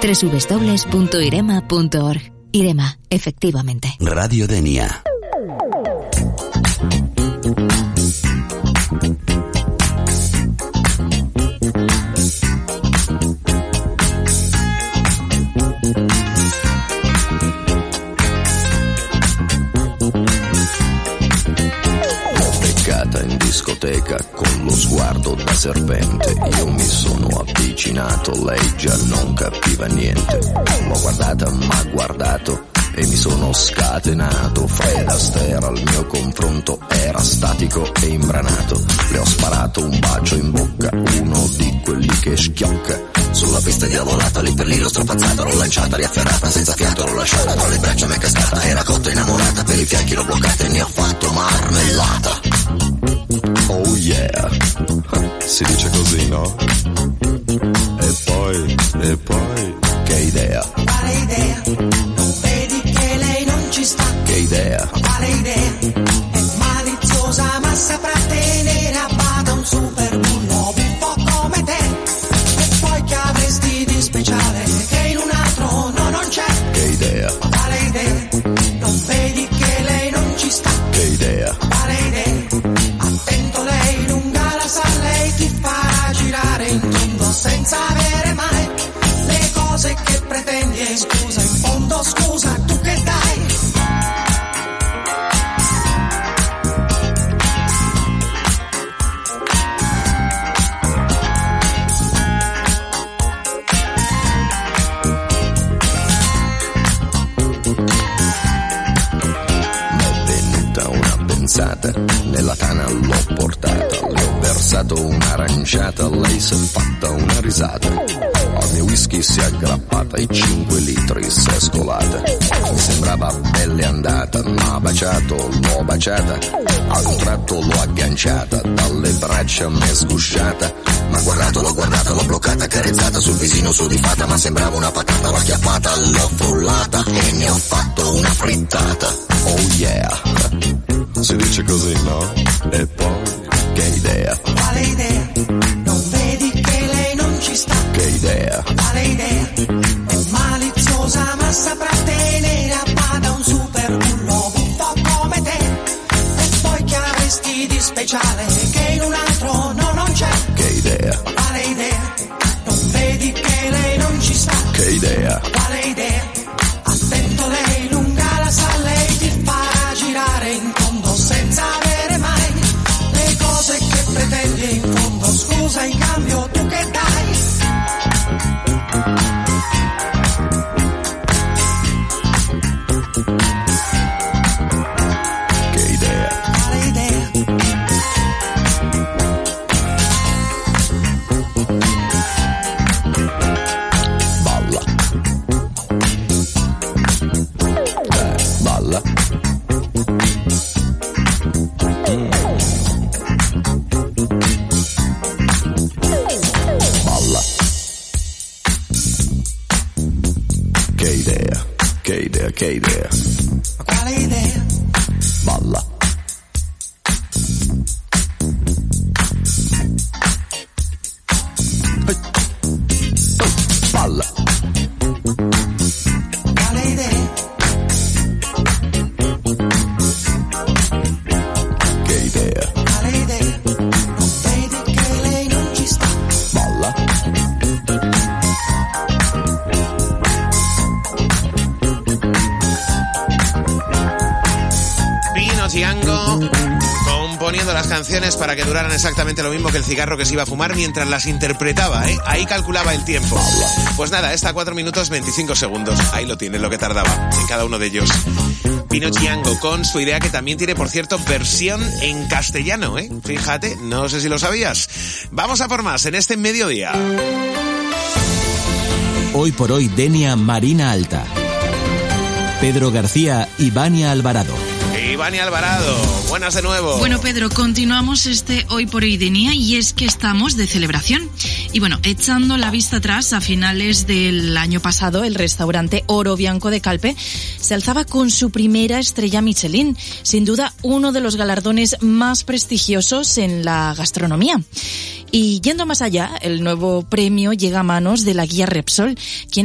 www.irema.org. Irema, efectivamente. Radio Denia. In discoteca con lo sguardo da serpente, io mi sono avvicinato, lei già non capiva niente. L'ho guardata, m'ha guardato e mi sono scatenato. Fred Astaire al mio confronto era statico e imbranato. Le ho sparato un bacio in bocca, uno di quelli che schiocca. Sulla pista diavolata, lì per lì l'ho strapazzata, l'ho lanciata, riafferrata, senza fiato l'ho lasciata, tra le braccia m'è cascata, era cotta innamorata, per i fianchi l'ho bloccata e ne ho fatto marmellata. Oh yeah, si dice così, no? E poi, che idea? Quale idea? Non vedi che lei non ci sta? Che idea? Quale idea? È maliziosa ma saprà tenere a bada un super bullo buffo come te. E poi che avresti di speciale che in un altro no, non c'è? Che idea? Quale idea? Non vedi che lei non ci sta? Che idea? Quale idea? Attento, lei lunga la sa, lei ti farà girare in tondo senza avere mai le cose che pretendi. E scusa, in fondo scusa, tu che dai? Nella tana l'ho portata, le ho versato un'aranciata, lei si è fatta una risata. Al mio whisky si è aggrappata e 5 litri si è scolata. Mi sembrava belle andata, m'ha baciato, l'ho baciata. A un tratto l'ho agganciata, dalle braccia m'è sgusciata. M'ha guardato, l'ho guardata, l'ho bloccata, carezzata sul visino sudifata. Ma sembrava una patata, l'ho acchiappata, l'ho frullata e ne ho fatto una frittata. Oh yeah, si dice così, no? E poi, che idea? Quale idea? Non vedi che lei non ci sta? Che idea? Quale idea? È maliziosa ma saprà tenere a bada un super bullo buffo come te. E poi che avresti di speciale che in un altro no, non c'è? Che idea? Quale idea? Non vedi che lei non ci sta? Che idea? Quale idea? Attento, lei lunga la sa, lei ti farà girare in tondo senza avere mai le cose che pretendi. In fondo scusa, in cambio tu che dai? Che idea? Quale idea? Balla. Balla. Balla. Che idea? Che idea? Che idea? Ma quale idea? Balla. Balla. Quale idea? Che idea? Quale idea? Non vedi che lei non ci sta? Balla. Pino Django componiendo las canciones para que duraran exactamente lo mismo que el cigarro que se iba a fumar mientras las interpretaba, ¿eh? Ahí calculaba el tiempo. Pues nada, está a 4 minutos 25 segundos. Ahí lo tienes, lo que tardaba en cada uno de ellos. Pino Django con su idea, que también tiene, por cierto, versión en castellano, ¿eh? Fíjate, no sé si lo sabías. Vamos a por más en este mediodía. Hoy por hoy, Denia Marina Alta. Pedro García y Vania Alvarado. Vania Alvarado, buenas de nuevo. Bueno, Pedro, continuamos este Hoy por Hoy Denia, y es que estamos de celebración. Y bueno, echando la vista atrás, a finales del año pasado, el restaurante Oro Bianco de Calpe se alzaba con su primera estrella Michelin, sin duda uno de los galardones más prestigiosos en la gastronomía. Y yendo más allá, el nuevo premio llega a manos de la guía Repsol, quien